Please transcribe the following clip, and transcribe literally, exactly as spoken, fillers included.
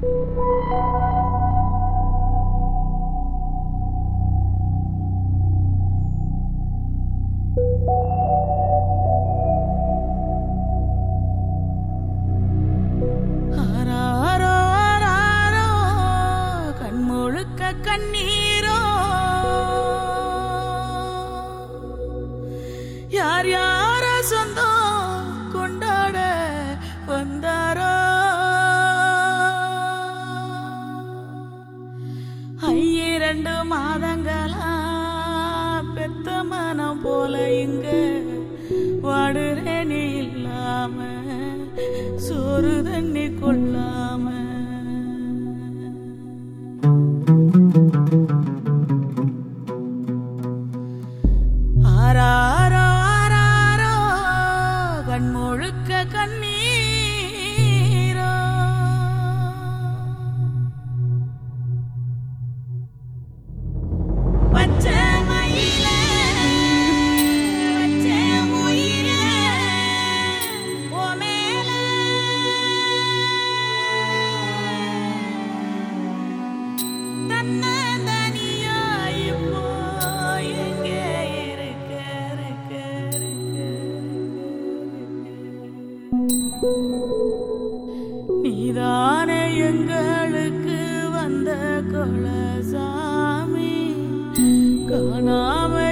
கண்ணீரோ யார் யார சொந்தம் கொண்டாட வந்தாரோ ஐயிரண்டு மாதங்களா பெத்த மனம் போல இங்க வாடுறேனே இல்லாம சோறு தண்ணி கொள்ளாம ஆராரோ ஆராரோ கண் முழுக்க கண்ணீரோ பச்சை மயில பச்சை மொயில ஓ மேல தன்னை நீதானே எங்களுக்கு வந்த கொலசாமி காணாம